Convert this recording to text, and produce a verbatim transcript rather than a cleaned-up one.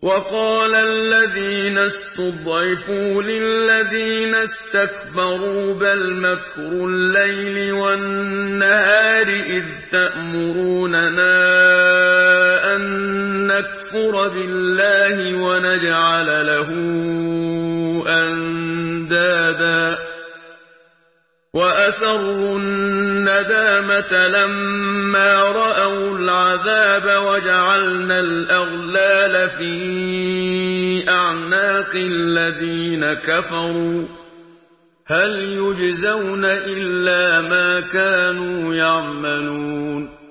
وقال الذين استضعفوا للذين استكبروا بل مكر الليل والنهار إذ تأمروننا أن نكفر بالله ونجعل له أندادا وأسروا الندامة لما رأوا العذاب وجعلنا الأغلال في أعناق الذين كفروا هل يجزون إلا ما كانوا يعملون